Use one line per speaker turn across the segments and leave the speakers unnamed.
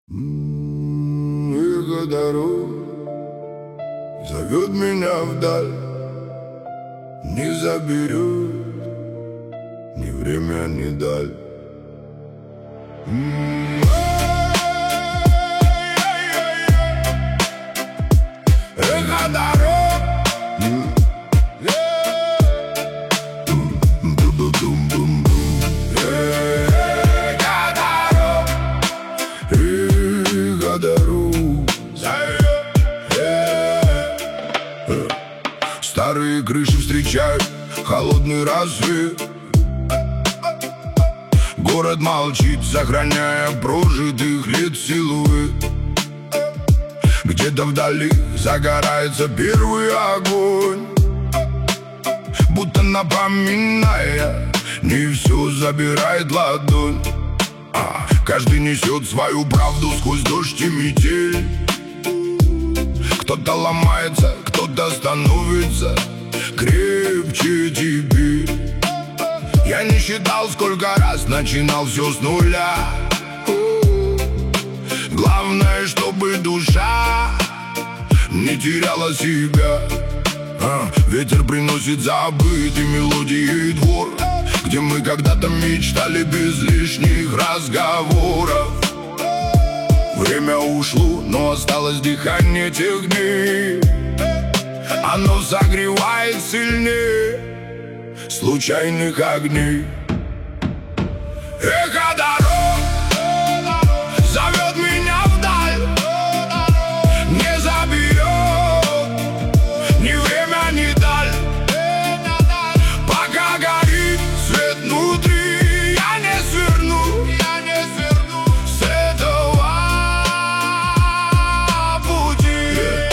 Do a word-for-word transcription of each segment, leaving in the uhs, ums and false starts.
Эхо дорог зовет меня вдаль, не заберет ни время, ни даль. Эхо дорог, старые крыши встречают холодный рассвет. Город молчит, сохраняя прожитых лет силуэт. Где-то вдали загорается первый огонь, будто напоминая, не все забирает ладонь. а, Каждый несет свою правду сквозь дождь и метель. Кто-то ломается, кто-то становится крепче теперь. Я не считал, сколько раз начинал все с нуля. Главное, чтобы душа не теряла себя. а, Ветер приносит забытые мелодии и двор, где мы когда-то мечтали без лишних разговоров. Время ушло, но осталось дыхание тех дней. Оно согревает сильнее случайных огней. Эхо дорог зовет меня вдаль, не заберет ни время, ни даль. Пока горит свет внутри, я не сверну, я не сверну с этого пути.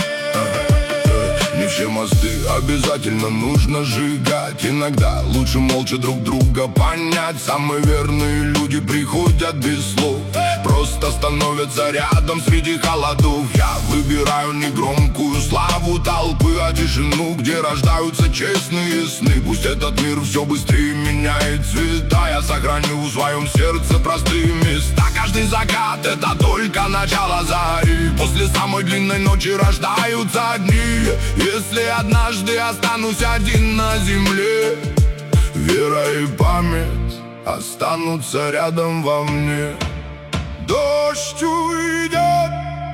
Не все мосты обязательно нужно сжигать. Иногда лучше молча друг друга понять. Самые верные люди приходят без слов, просто становятся рядом среди холодов. Я выбираю не громкую славу толпы, а тишину, где рождаются честные сны. Пусть этот мир все быстрее меняет цвета, я сохраню в своем сердце простые места. Каждый закат — это только начало зари. После самой длинной ночи рождаются дни. Если однажды останусь один на земле, вера и память останутся рядом во мне. Дождь уйдет,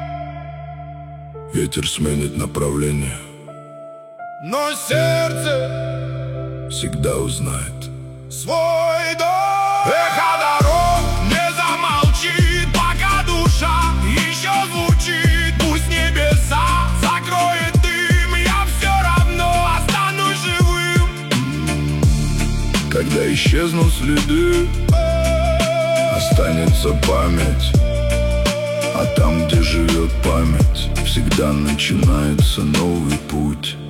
ветер сменит направление, но сердце всегда узнает свой дом. Эхо дорог не замолчит, пока душа еще звучит. Пусть небеса закроет дым, я все равно останусь живым. Когда исчезнут следы, останется память. А там, где живет память, всегда начинается новый путь.